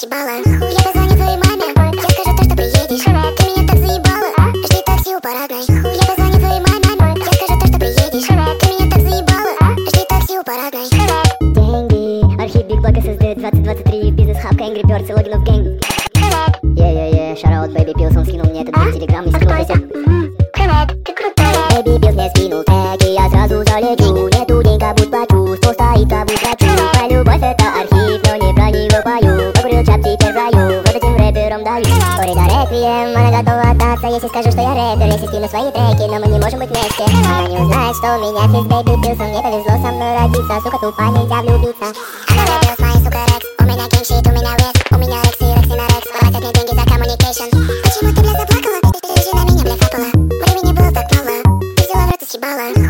съебала. Я позвоню твоей маме, я скажу то, что приедешь. Ты меня так заебала, жди такси у парадной. Я позвоню твоей маме, я скажу то, что приедешь. Ты меня так заебала, жди такси у парадной. Деньги, архив Big Block SSD 2023, бизнес-хабка, Angry Birds и логинов гэнг. Шараут, Baby Pills, он скинул мне этот телеграм и скинул весь. Baby Pills мне скинул теги, я сразу залечу. Нету денег, а будь почувствовал, стоит, а будь хочу. Моя любовь это архив, но не про него пою. Покурил чап, теперь в раю, вот этим рэпером даю. Корида реквием, она готова отдаться, если скажу, что я рэпер. Если скину свои треки, но мы не можем быть вместе. Она не узнает, что у меня физ Baby Pills, мне повезло со мной родиться. Сука, тупо нельзя влюбиться. Она влюбилась, моя сука Рекс. У меня геймшит, у меня Рекс. У меня Рекс и Рекс и на Рекс. Платят мне деньги за communication. Почему ты, бля, заплакала? Ты же на меня, бля, капала. Времени было так мало. Ты взяла в рот и съебала.